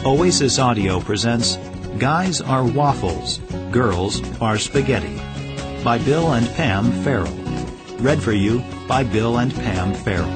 Oasis Audio presents Guys Are Waffles, Girls Are Spaghetti by Bill and Pam Farrell. Read for you by Bill and Pam Farrell.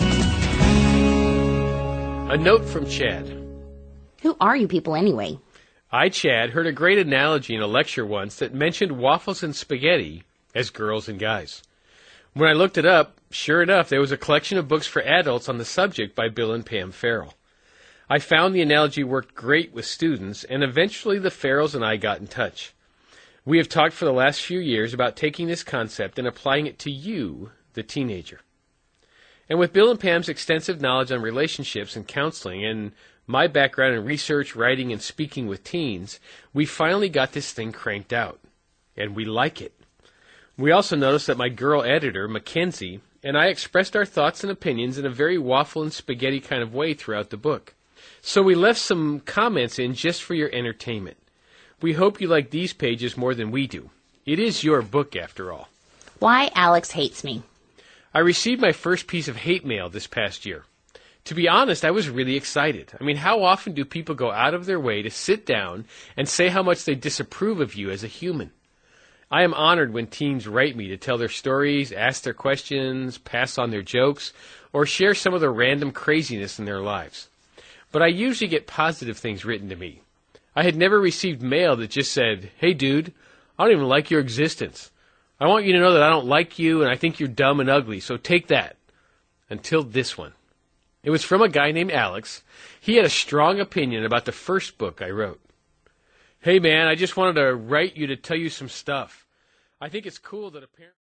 A note from Chad. Who are you people anyway? I, Chad, heard a great analogy in a lecture once that mentioned waffles and spaghetti as girls and guys. When I looked it up, sure enough, there was a collection of books for adults on the subject by Bill and Pam Farrell. I found the analogy worked great with students, and eventually the Farrells and I got in touch. We have talked for the last few years about taking this concept and applying it to you, the teenager. And with Bill and Pam's extensive knowledge on relationships and counseling, and my background in research, writing, and speaking with teens, we finally got this thing cranked out. And we like it. We also noticed that my girl editor, Mackenzie, and I expressed our thoughts and opinions in a very waffle and spaghetti kind of way throughout the book. So we left some comments in just for your entertainment. We hope you like these pages more than we do. It is your book, after all. Why Alex hates me. I received my first piece of hate mail this past year. To be honest, I was really excited. I mean, how often do people go out of their way to sit down and say how much they disapprove of you as a human? I am honored when teens write me to tell their stories, ask their questions, pass on their jokes, or share some of the random craziness in their lives. But I usually get positive things written to me. I had never received mail that just said, "Hey dude, I don't even like your existence. I want you to know that I don't like you and I think you're dumb and ugly, so take that." Until this one. It was from a guy named Alex. He had a strong opinion about the first book I wrote. "Hey man, I just wanted to write you to tell you some stuff. I think it's cool that a parent..."